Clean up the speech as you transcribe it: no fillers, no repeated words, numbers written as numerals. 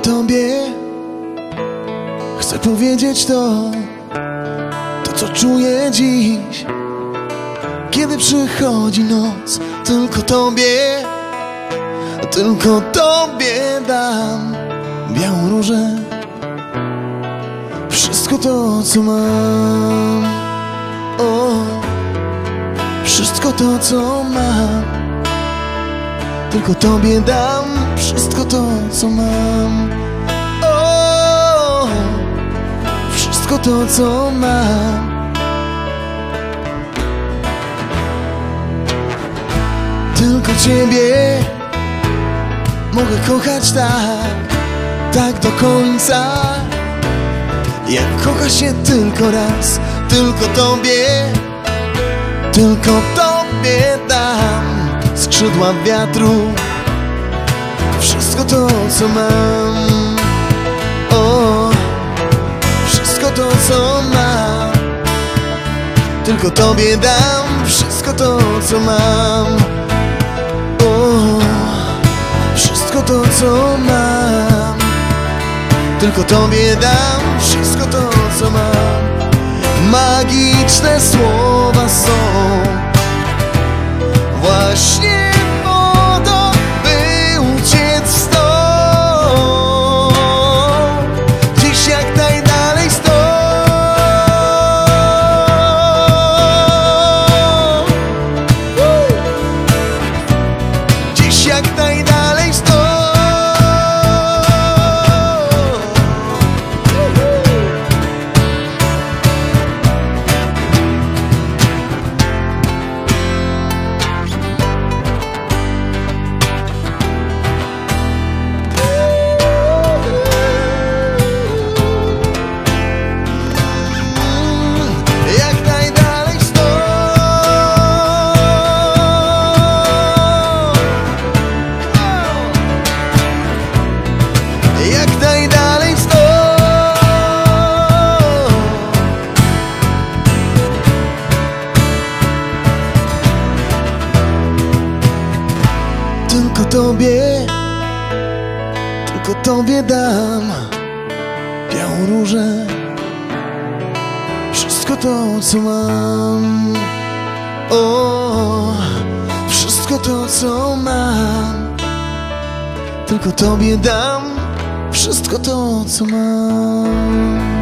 Tobie chcę powiedzieć to, co czuję dziś, kiedy przychodzi noc. Tylko Tobie dam białą różę, wszystko to, co mam. O, wszystko to, co mam. Tylko Tobie dam wszystko to, co mam. O, wszystko to, co mam. Tylko Ciebie mogę kochać tak do końca, jak kocha się tylko raz. Tylko Tobie dam skrzydła wiatru, wszystko to, co mam. O, wszystko to, co mam. Tylko Tobie dam wszystko to, co mam. O, wszystko to, co mam. Tylko Tobie dam wszystko to, co mam. Magiczne słowa są właśnie po to, by uciec stąd, gdzieś jak najdalej stąd. Gdzieś jak najdalej stąd. Tylko Tobie dam białą różę, wszystko to, co mam. O, wszystko to, co mam. Tylko Tobie dam wszystko to, co mam.